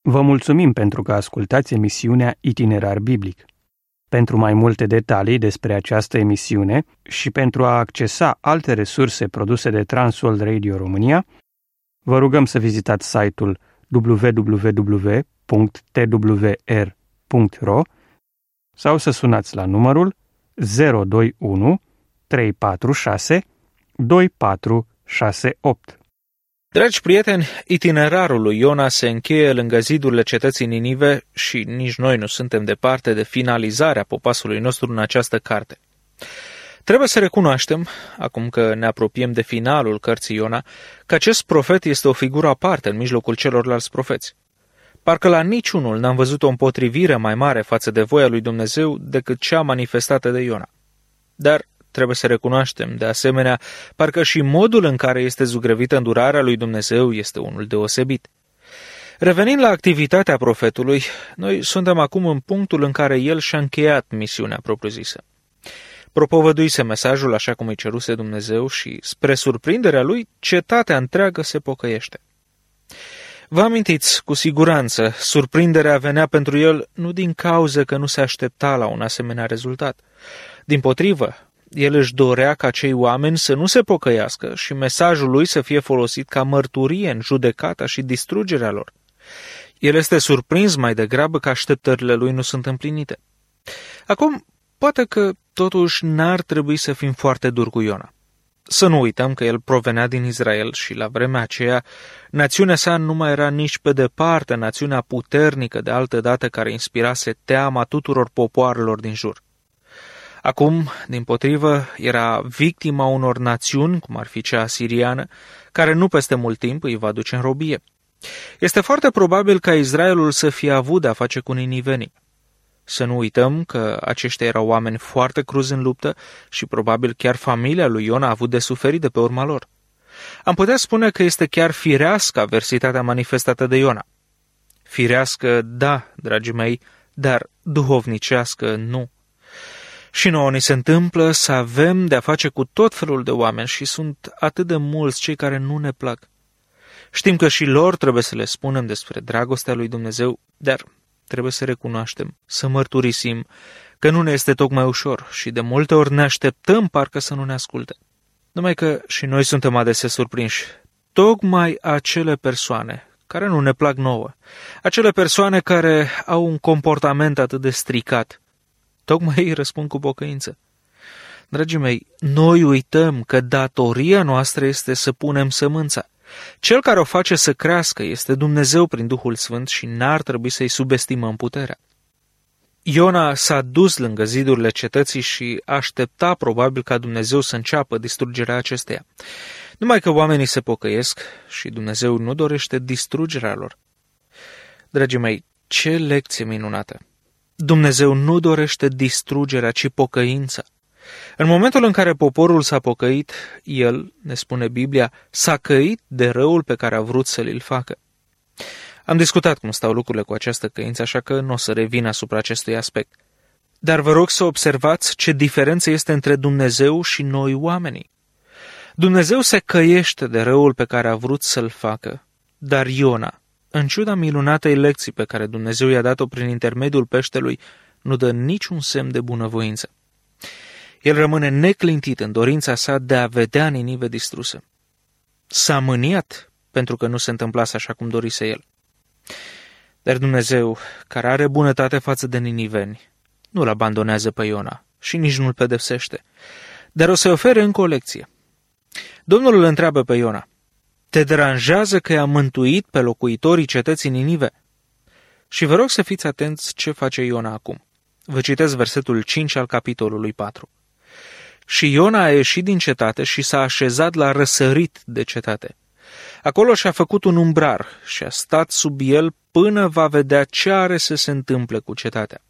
Vă mulțumim pentru că ascultați emisiunea Itinerar Biblic. Pentru mai multe detalii despre această emisiune și pentru a accesa alte resurse produse de Transworld Radio România, vă rugăm să vizitați site-ul www.twr.ro sau să sunați la numărul 021 346 2468. Dragi prieteni, itinerarul lui Iona se încheie lângă zidurile cetății Ninive și nici noi nu suntem departe de finalizarea popasului nostru în această carte. Trebuie să recunoaștem, acum că ne apropiem de finalul cărții Iona, că acest profet este o figură aparte în mijlocul celorlalți profeți. Parcă la niciunul n-am văzut o împotrivire mai mare față de voia lui Dumnezeu decât cea manifestată de Iona. Dar trebuie să recunoaștem, de asemenea, parcă și modul în care este zugrăvită îndurarea lui Dumnezeu este unul deosebit. Revenind la activitatea profetului, noi suntem acum în punctul în care el și-a încheiat misiunea propriu-zisă. Propovăduise mesajul așa cum îi ceruse Dumnezeu și, spre surprinderea lui, cetatea întreagă se pocăiește. Vă amintiți, cu siguranță, surprinderea venea pentru el nu din cauză că nu se aștepta la un asemenea rezultat. Dimpotrivă, el își dorea ca cei oameni să nu se pocăiască și mesajul lui să fie folosit ca mărturie în judecata și distrugerea lor. El este surprins mai degrabă că așteptările lui nu sunt împlinite. Acum, poate că totuși n-ar trebui să fim foarte duri cu Iona. Să nu uităm că el provenea din Israel și la vremea aceea națiunea sa nu mai era nici pe departe națiunea puternică de altădată care inspirase teama tuturor popoarelor din jur. Acum, dimpotrivă, era victima unor națiuni, cum ar fi cea asiriană, care nu peste mult timp îi va duce în robie. Este foarte probabil ca Israelul să fie avut de-a face cu ninivenii. Să nu uităm că aceștia erau oameni foarte cruzi în luptă și probabil chiar familia lui Iona a avut de suferit de pe urma lor. Am putea spune că este chiar firească aversitatea manifestată de Iona. Firească, da, dragii mei, dar duhovnicească, nu. Și nouă ni se întâmplă să avem de-a face cu tot felul de oameni și sunt atât de mulți cei care nu ne plac. Știm că și lor trebuie să le spunem despre dragostea lui Dumnezeu, dar trebuie să recunoaștem, să mărturisim că nu ne este tocmai ușor și de multe ori ne așteptăm parcă să nu ne asculte. Numai că și noi suntem adesea surprinși. Tocmai acele persoane care nu ne plac nouă, acele persoane care au un comportament atât de stricat, tocmai ei răspund cu pocăință. Dragii mei, noi uităm că datoria noastră este să punem sămânța. Cel care o face să crească este Dumnezeu prin Duhul Sfânt și n-ar trebui să-i subestimăm puterea. Iona s-a dus lângă zidurile cetății și aștepta probabil ca Dumnezeu să înceapă distrugerea acesteia. Numai că oamenii se pocăiesc și Dumnezeu nu dorește distrugerea lor. Dragii mei, ce lecție minunată! Dumnezeu nu dorește distrugerea, ci pocăința. În momentul în care poporul s-a pocăit, el, ne spune Biblia, s-a căit de răul pe care a vrut să-l facă. Am discutat cum stau lucrurile cu această căință, așa că nu o să revin asupra acestui aspect. Dar vă rog să observați ce diferență este între Dumnezeu și noi oamenii. Dumnezeu se căiește de răul pe care a vrut să-l facă, dar Iona, în ciuda minunatei lecții pe care Dumnezeu i-a dat-o prin intermediul peștelui, nu dă niciun semn de bunăvoință. El rămâne neclintit în dorința sa de a vedea Ninive distrusă. S-a mâniat pentru că nu se întâmplase așa cum dorise el. Dar Dumnezeu, care are bunătate față de niniveni, nu-l abandonează pe Iona și nici nu-l pedepsește, dar o să-i ofere încă o lecție. Domnul îl întreabă pe Iona: te deranjează că i-a mântuit pe locuitorii cetății Ninive? Și vă rog să fiți atenți ce face Iona acum. Vă citesc versetul 5 al capitolului 4. Și Iona a ieșit din cetate și s-a așezat la răsărit de cetate. Acolo și-a făcut un umbrar și a stat sub el până va vedea ce are să se întâmple cu cetatea.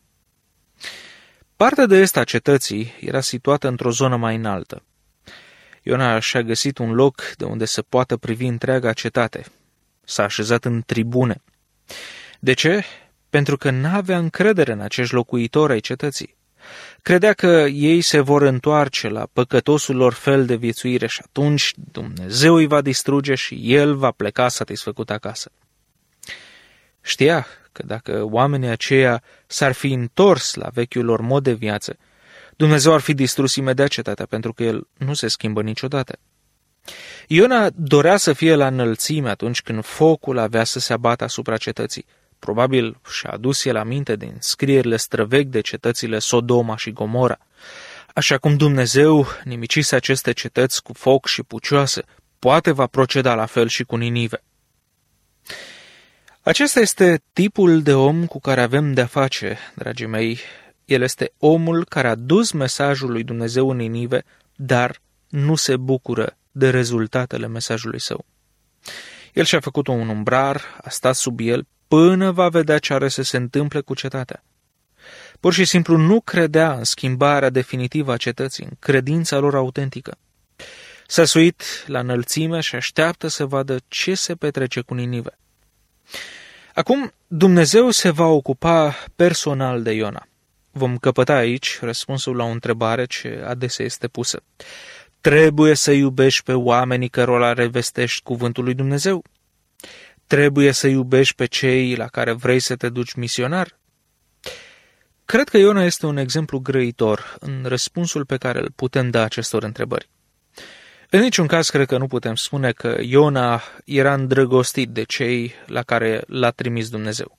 Partea de est a cetății era situată într-o zonă mai înaltă. Iona și-a găsit un loc de unde să poată privi întreaga cetate. S-a așezat în tribune. De ce? Pentru că n-avea încredere în acești locuitori ai cetății. Credea că ei se vor întoarce la păcătosul lor fel de viețuire și atunci Dumnezeu îi va distruge și el va pleca satisfăcut acasă. Știa că dacă oamenii aceia s-ar fi întors la vechiul lor mod de viață, Dumnezeu ar fi distrus imediat cetatea, pentru că el nu se schimbă niciodată. Iona dorea să fie la înălțime atunci când focul avea să se abată asupra cetății. Probabil și-a adus el aminte din scrierile străvechi de cetățile Sodoma și Gomora. Așa cum Dumnezeu nimicise aceste cetăți cu foc și pucioasă, poate va proceda la fel și cu Ninive. Acesta este tipul de om cu care avem de-a face, dragii mei. El este omul care a dus mesajul lui Dumnezeu în Ninive, dar nu se bucură de rezultatele mesajului său. El și-a făcut un umbrar, a stat sub el, până va vedea ce are să se întâmple cu cetatea. Pur și simplu nu credea în schimbarea definitivă a cetății, în credința lor autentică. S-a suit la înălțime și așteaptă să vadă ce se petrece cu Ninive. Acum, Dumnezeu se va ocupa personal de Iona. Vom căpăta aici răspunsul la o întrebare ce adesea este pusă. Trebuie să iubești pe oamenii cărora revestești cuvântul lui Dumnezeu? Trebuie să iubești pe cei la care vrei să te duci misionar? Cred că Iona este un exemplu grăitor în răspunsul pe care îl putem da acestor întrebări. În niciun caz cred că nu putem spune că Iona era îndrăgostit de cei la care l-a trimis Dumnezeu.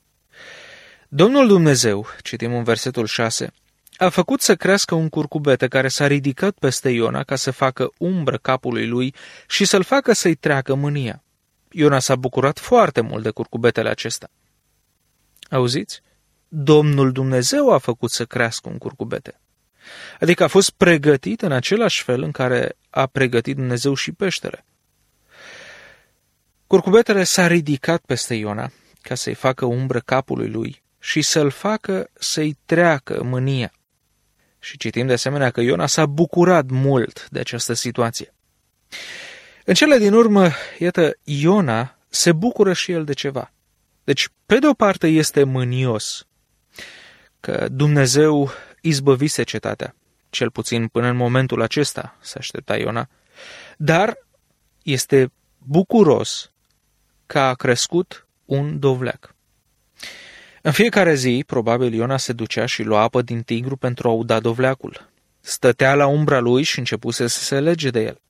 Domnul Dumnezeu, citim în versetul 6, a făcut să crească un curcubete care s-a ridicat peste Iona ca să facă umbră capului lui și să-l facă să-i treacă mânia. Iona s-a bucurat foarte mult de curcubetele acesta. Auziți? Domnul Dumnezeu a făcut să crească un curcubete. Adică a fost pregătit în același fel în care a pregătit Dumnezeu și peștele. Curcubetele s-a ridicat peste Iona ca să-i facă umbră capului lui și să-l facă să-i treacă mânia. Și citim de asemenea că Iona s-a bucurat mult de această situație. În cele din urmă, iată, Iona se bucură și el de ceva. Deci, pe de o parte este mânios că Dumnezeu izbăvise cetatea, cel puțin până în momentul acesta se aștepta Iona, dar este bucuros că a crescut un dovleac. În fiecare zi, probabil, Iona se ducea și lua apă din tigru pentru a uda dovleacul. Stătea la umbra lui și începuse să se lege de el.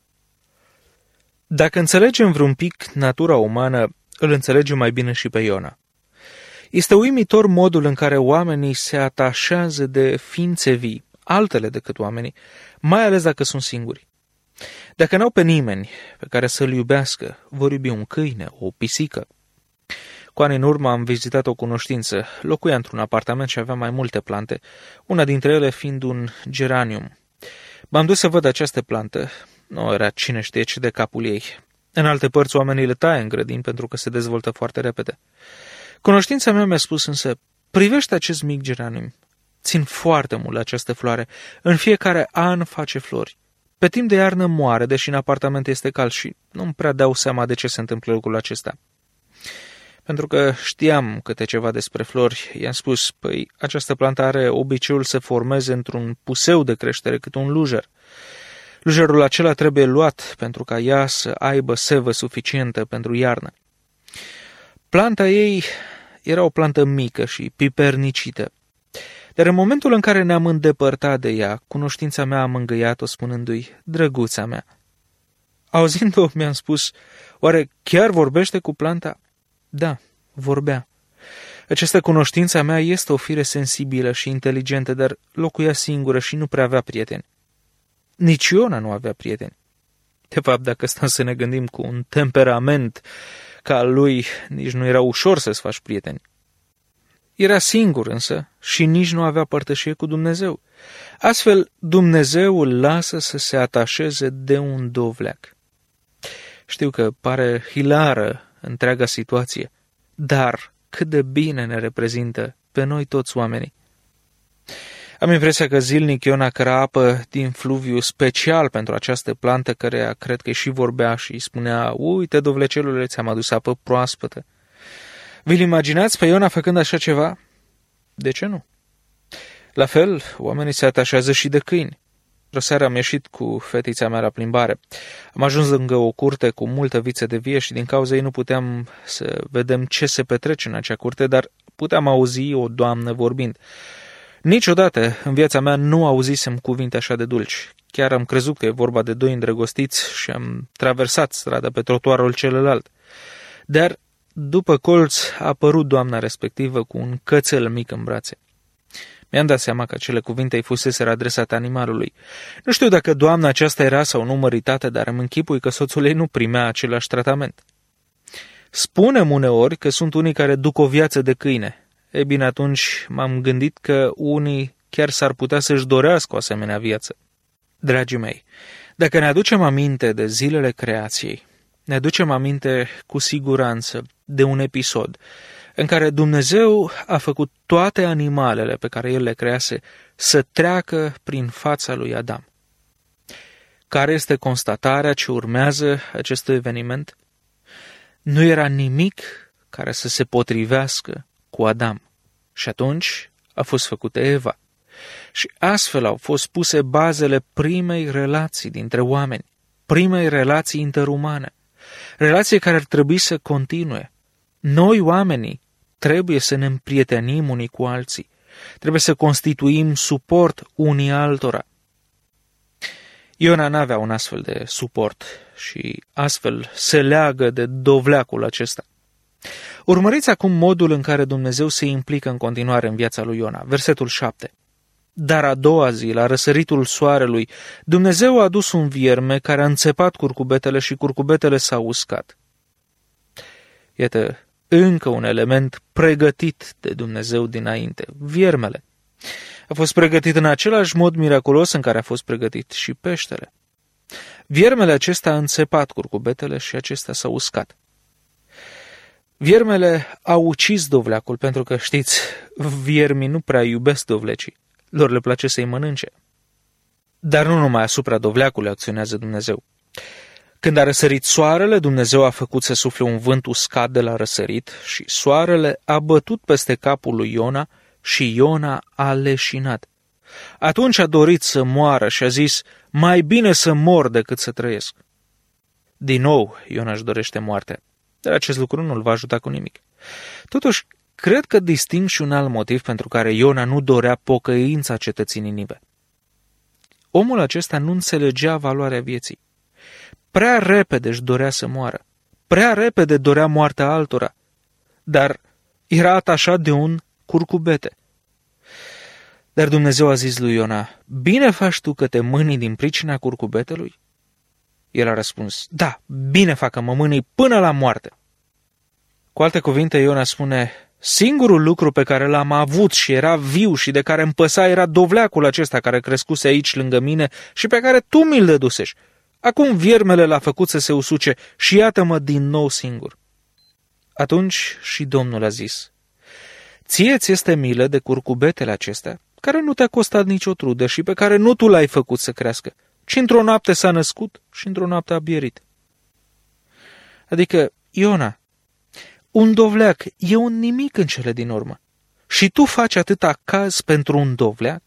Dacă înțelegem vreun pic natura umană, îl înțelegem mai bine și pe Iona. Este uimitor modul în care oamenii se atașează de ființe vii, altele decât oamenii, mai ales dacă sunt singuri. Dacă n-au pe nimeni pe care să-l iubească, vor iubi un câine, o pisică. Cu ani în urmă am vizitat o cunoștință, locuia într-un apartament și avea mai multe plante, una dintre ele fiind un geranium. M-am dus să văd această plantă, nu era cine știe ce de capul ei. În alte părți oamenii le taie în grădini pentru că se dezvoltă foarte repede. Cunoștința mea mi-a spus însă, privește acest mic geranium. Țin foarte mult la această floare. În fiecare an face flori. Pe timp de iarnă moare, deși în apartament este cald și nu-mi prea dau seama de ce se întâmplă lucrul acesta. Pentru că știam câte ceva despre flori, i-am spus, păi, această plantă are obiceiul să formeze într-un puseu de creștere cât un lujer. Lujerul acela trebuie luat pentru ca ea să aibă sevă suficientă pentru iarnă. Planta ei era o plantă mică și pipernicită. Dar în momentul în care ne-am îndepărtat de ea, cunoștința mea a mângâiat-o spunându-i, drăguța mea. Auzind-o, mi-am spus, oare chiar vorbește cu planta? Da, vorbea. Această cunoștință a mea este o fire sensibilă și inteligentă, dar locuia singură și nu prea avea prieteni. Nici Iona nu avea prieteni. De fapt, dacă stăm să ne gândim cu un temperament ca al lui, nici nu era ușor să-ți faci prieteni. Era singur însă și nici nu avea părtășie cu Dumnezeu. Astfel, Dumnezeu îl lasă să se atașeze de un dovleac. Știu că pare hilară întreaga situație, dar cât de bine ne reprezintă pe noi toți oamenii. Am impresia că zilnic Iona căra apă din fluviu special pentru această plantă, căreia cred că și vorbea și îi spunea, uite, dovlecelule, ți-am adus apă proaspătă. Vi-l imaginați pe Iona făcând așa ceva? De ce nu? La fel, oamenii se atașează și de câini. O seară am ieșit cu fetița mea la plimbare. Am ajuns lângă o curte cu multă viță de vie și din cauza ei nu puteam să vedem ce se petrece în acea curte, dar puteam auzi o doamnă vorbind. Niciodată în viața mea nu auzisem cuvinte așa de dulci. Chiar am crezut că e vorba de doi îndrăgostiți și am traversat strada pe trotuarul celălalt. Dar după colț a apărut doamna respectivă cu un cățel mic în brațe. Mi-am dat seama că acele cuvinte îi fuseseră adresate animalului. Nu știu dacă doamna aceasta era sau nu măritată, dar îmi închipui că soțul ei nu primea același tratament. Spunem uneori că sunt unii care duc o viață de câine. Ei bine, atunci m-am gândit că unii chiar s-ar putea să-și dorească o asemenea viață. Dragii mei, dacă ne aducem aminte de zilele creației, ne aducem aminte cu siguranță de un episod în care Dumnezeu a făcut toate animalele pe care El le crease să treacă prin fața lui Adam. Care este constatarea ce urmează acestui eveniment? Nu era nimic care să se potrivească cu Adam. Și atunci a fost făcută Eva. Și astfel au fost puse bazele primei relații dintre oameni, primei relații interumane, relații care ar trebui să continue. Noi, oamenii, trebuie să ne împrietenim unii cu alții, trebuie să constituim suport unii altora. Iona n-avea un astfel de suport și astfel se leagă de dovleacul acesta. Urmăriți acum modul în care Dumnezeu se implică în continuare în viața lui Iona. Versetul 7. Dar a doua zi, la răsăritul soarelui, Dumnezeu a adus un vierme care a înțepat curcubetele și curcubetele s-au uscat. Iată, încă un element pregătit de Dumnezeu dinainte, viermele. A fost pregătit în același mod miraculos în care a fost pregătit și peștele. Viermele acesta a înțepat curcubetele și acesta s-a uscat. Viermele au ucis dovleacul pentru că, știți, viermii nu prea iubesc dovlecii. Lor le place să-i mănânce. Dar nu numai asupra dovleacului acționează Dumnezeu. Când a răsărit soarele, Dumnezeu a făcut să sufle un vânt uscat de la răsărit și soarele a bătut peste capul lui Iona și Iona a leșinat. Atunci a dorit să moară și a zis, mai bine să mor decât să trăiesc. Din nou, Iona își dorește moartea, dar acest lucru nu îl va ajuta cu nimic. Totuși, cred că disting și un alt motiv pentru care Iona nu dorea pocăința cetății Ninive. Omul acesta nu înțelegea valoarea vieții. Prea repede își dorea să moară. Prea repede dorea moartea altora. Dar era atașat de un curcubete. Dar Dumnezeu a zis lui Iona, bine faci tu că te mâni din pricina curcubetelui? El a răspuns, da, bine fac că mă mâni până la moarte. Cu alte cuvinte, Iona spune, singurul lucru pe care l-am avut și era viu și de care îmi păsa era dovleacul acesta care crescuse aici lângă mine și pe care tu mi-l dădusești. Acum viermele l-a făcut să se usuce și iată-mă din nou singur. Atunci și Domnul a zis, ție ți este milă de curcubetele acestea, care nu te-a costat nicio trudă și pe care nu tu l-ai făcut să crească, ci într-o noapte s-a născut și într-o noapte a bierit. Adică, Iona, un dovleac e un nimic în cele din urmă. Și tu faci atâta caz pentru un dovleac?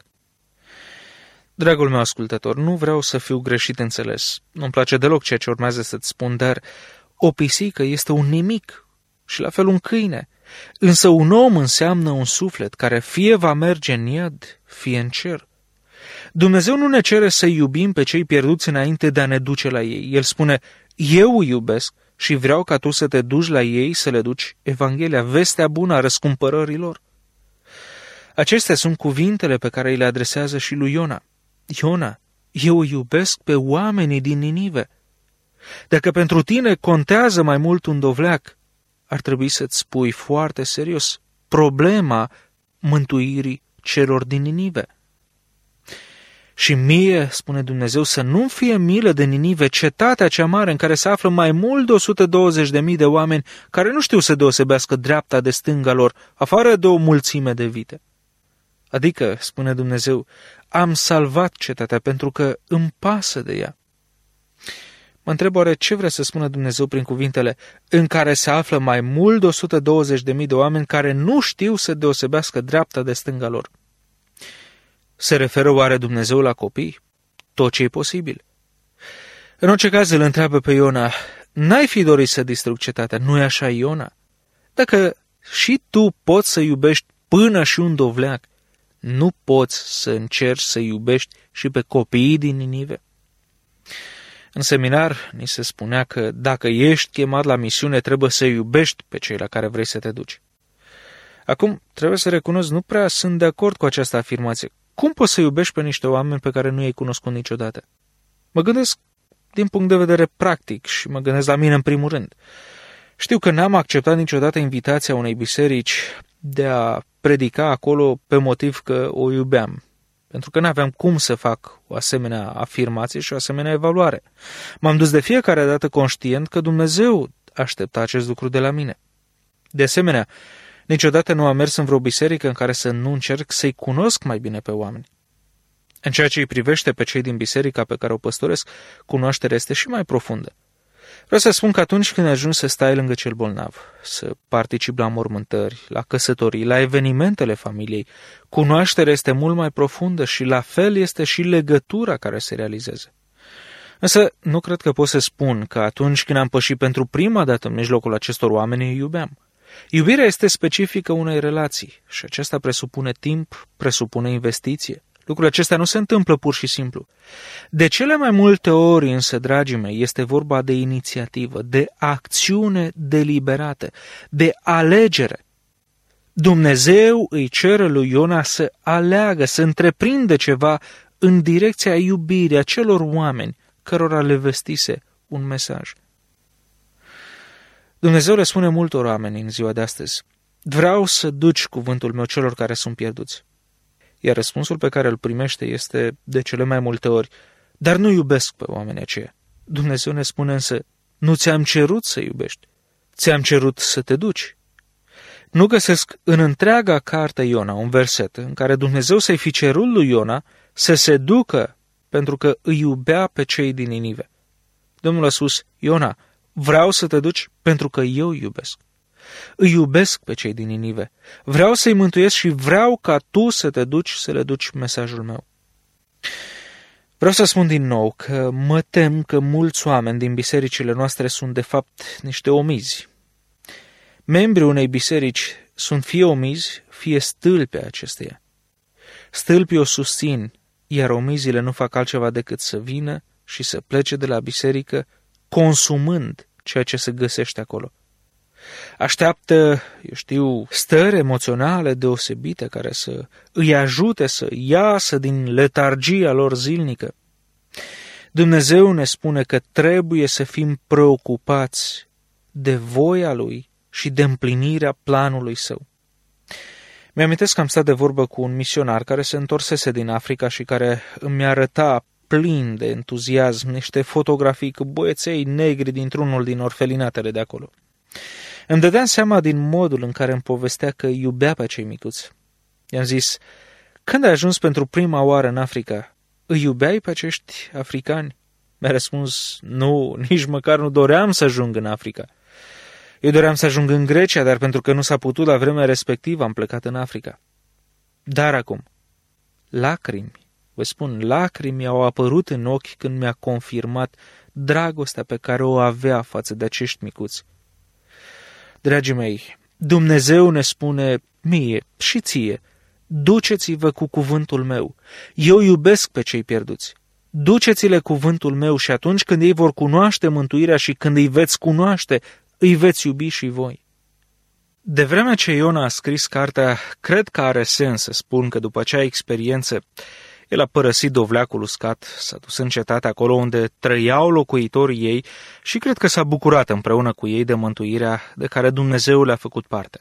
Dragul meu ascultător, nu vreau să fiu greșit înțeles. Nu-mi place deloc ceea ce urmează să-ți spun, dar o pisică este un nimic și la fel un câine. Însă un om înseamnă un suflet care fie va merge în iad, fie în cer. Dumnezeu nu ne cere să iubim pe cei pierduți înainte de a ne duce la ei. El spune, eu îi iubesc și vreau ca tu să te duci la ei să le duci Evanghelia, vestea bună a răscumpărării lor. Acestea sunt cuvintele pe care îi le adresează și lui Iona. Iona, eu îi iubesc pe oamenii din Ninive. Dacă pentru tine contează mai mult un dovleac, ar trebui să-ți spui foarte serios problema mântuirii celor din Ninive. Și mie, spune Dumnezeu, să nu fie milă de Ninive, cetatea cea mare în care se află mai mult de 120.000 de oameni care nu știu să deosebească dreapta de stânga lor, afară de o mulțime de vite. Adică, spune Dumnezeu, am salvat cetatea pentru că îmi pasă de ea. Mă întreb oare ce vrea să spună Dumnezeu prin cuvintele în care se află mai mult de 120.000 de oameni care nu știu să deosebească dreapta de stânga lor. Se referă oare Dumnezeu la copii? tot ce e posibil. În orice caz îl întreabă pe Iona, n-ai fi dorit să distrug cetatea, nu-i așa, Iona? Dacă și tu poți să iubești până și un dovleac, nu poți să încerci să iubești și pe copiii din Ninive? În seminar ni se spunea că dacă ești chemat la misiune, trebuie să iubești pe cei la care vrei să te duci. Acum, trebuie să recunosc, nu prea sunt de acord cu această afirmație. Cum poți să iubești pe niște oameni pe care nu i-ai cunoscut niciodată? Mă gândesc din punct de vedere practic și mă gândesc la mine în primul rând. Știu că n-am acceptat niciodată invitația unei biserici de a predica acolo pe motiv că o iubeam, pentru că n-aveam cum să fac o asemenea afirmație și o asemenea evaluare. M-am dus de fiecare dată conștient că Dumnezeu aștepta acest lucru de la mine. De asemenea, niciodată nu am mers în vreo biserică în care să nu încerc să-i cunosc mai bine pe oameni. În ceea ce îi privește pe cei din biserica pe care o păstoresc, cunoașterea este și mai profundă. Vreau să spun că atunci când ajungi să stai lângă cel bolnav, să participi la mormântări, la căsătorii, la evenimentele familiei, cunoașterea este mult mai profundă și la fel este și legătura care se realizează. Însă nu cred că pot să spun că atunci când am pășit pentru prima dată în mijlocul acestor oameni, îi iubeam. Iubirea este specifică unei relații și aceasta presupune timp, presupune investiție. Lucrul acesta nu se întâmplă pur și simplu. De cele mai multe ori însă, dragii mei, este vorba de inițiativă, de acțiune deliberată, de alegere. Dumnezeu îi cere lui Iona să aleagă, să întreprindă ceva în direcția iubirii acelor oameni cărora le vestise un mesaj. Dumnezeu le spune multor oameni în ziua de astăzi, vreau să duci cuvântul meu celor care sunt pierduți. Iar răspunsul pe care îl primește este de cele mai multe ori, dar nu iubesc pe oamenii aceia. Dumnezeu ne spune însă, nu ți-am cerut să iubești, ți-am cerut să te duci. Nu găsesc în întreaga carte Iona un verset în care Dumnezeu să-i fi cerut lui Iona să se ducă pentru că îi iubea pe cei din Ninive. Domnul a spus, Iona, vreau să te duci pentru că eu iubesc. Îi iubesc pe cei din Ninive. Vreau să-i mântuiesc și vreau ca tu să te duci să le duci mesajul meu. Vreau să spun din nou că mă tem că mulți oameni din bisericile noastre sunt de fapt niște omizi. Membrii unei biserici sunt fie omizi, fie stâlpi acesteia. Stâlpii o susțin, iar omizile nu fac altceva decât să vină și să plece de la biserică consumând ceea ce se găsește acolo. Așteaptă, stări emoționale deosebite care să îi ajute să iasă din letargia lor zilnică. Dumnezeu ne spune că trebuie să fim preocupați de voia Lui și de împlinirea planului Său. Mi-amintesc că am stat de vorbă cu un misionar care se întorsese din Africa și care îmi arăta plin de entuziasm niște fotografii cu băieței negri dintr-unul din orfelinatele de acolo. Îmi dădeam seama din modul în care îmi povestea că iubea pe acei micuți. I-am zis, când ai ajuns pentru prima oară în Africa, îi iubeai pe acești africani? Mi-a răspuns, nu, nici măcar nu doream să ajung în Africa. Eu doream să ajung în Grecia, dar pentru că nu s-a putut la vremea respectivă, am plecat în Africa. Dar acum, lacrimi, vă spun, lacrimi au apărut în ochi când mi-a confirmat dragostea pe care o avea față de acești micuți. Dragii mei, Dumnezeu ne spune mie și ție, duceți-vă cu cuvântul meu, eu iubesc pe cei pierduți. Duceți-le cuvântul meu și atunci când ei vor cunoaște mântuirea și când îi veți cunoaște, îi veți iubi și voi. De vremea ce Iona a scris cartea, cred că are sens să spun că după acea experiență, el a părăsit dovleacul uscat, s-a dus în cetate acolo unde trăiau locuitorii ei și cred că s-a bucurat împreună cu ei de mântuirea de care Dumnezeu le-a făcut parte.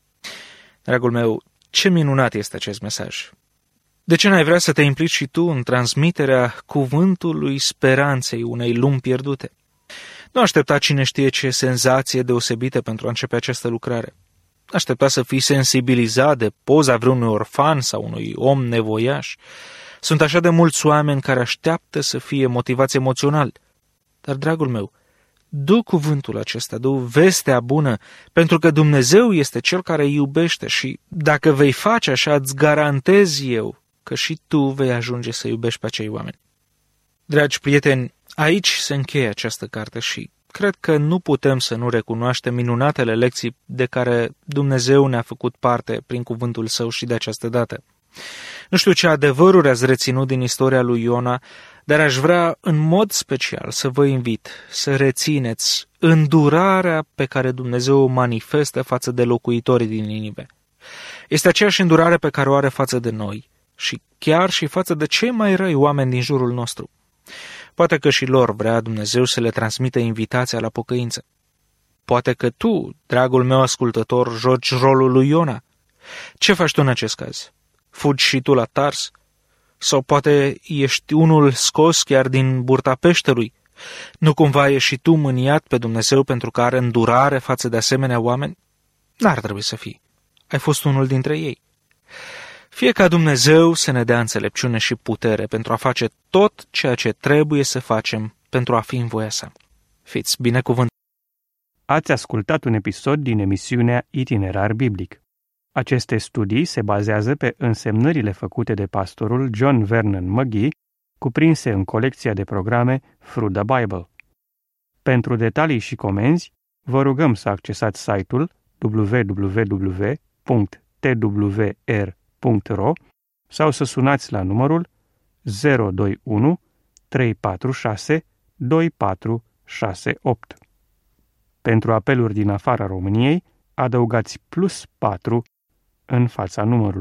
Dragul meu, ce minunat este acest mesaj! De ce n-ai vrea să te implici și tu în transmiterea cuvântului speranței unei lumi pierdute? Nu aștepta cine știe ce senzație deosebită pentru a începe această lucrare. Aștepta să fii sensibilizat de poza vreunui orfan sau unui om nevoiaș. Sunt așa de mulți oameni care așteaptă să fie motivați emoțional. Dar, dragul meu, du cuvântul acesta, du vestea bună, pentru că Dumnezeu este Cel care îi iubește și dacă vei face așa, îți garantez eu că și tu vei ajunge să iubești pe acei oameni. Dragi prieteni, aici se încheie această carte și cred că nu putem să nu recunoaștem minunatele lecții de care Dumnezeu ne-a făcut parte prin cuvântul Său și de această dată. Nu știu ce adevăruri ați reținut din istoria lui Iona, dar aș vrea în mod special să vă invit să rețineți îndurarea pe care Dumnezeu o manifestă față de locuitorii din Ninive. Este aceeași îndurare pe care o are față de noi și chiar și față de cei mai răi oameni din jurul nostru. Poate că și lor vrea Dumnezeu să le transmită invitația la pocăință. Poate că tu, dragul meu ascultător, joci rolul lui Iona. Ce faci tu în acest caz? Fugi și tu la Tars? Sau poate ești unul scos chiar din burta peșterui? Nu cumva ești și tu mâniat pe Dumnezeu pentru că are îndurare față de asemenea oameni? N-ar trebui să fii. Ai fost unul dintre ei. Fie ca Dumnezeu să ne dea înțelepciune și putere pentru a face tot ceea ce trebuie să facem pentru a fi în voia sa. Fiți binecuvântați! Ați ascultat un episod din emisiunea Itinerar Biblic. Aceste studii se bazează pe însemnările făcute de pastorul John Vernon McGee, cuprinse în colecția de programe Through the Bible. Pentru detalii și comenzi, vă rugăm să accesați site-ul www.twr.ro sau să sunați la numărul 021 346 2468. Pentru apeluri din afara României, adăugați +4 în fața numărului.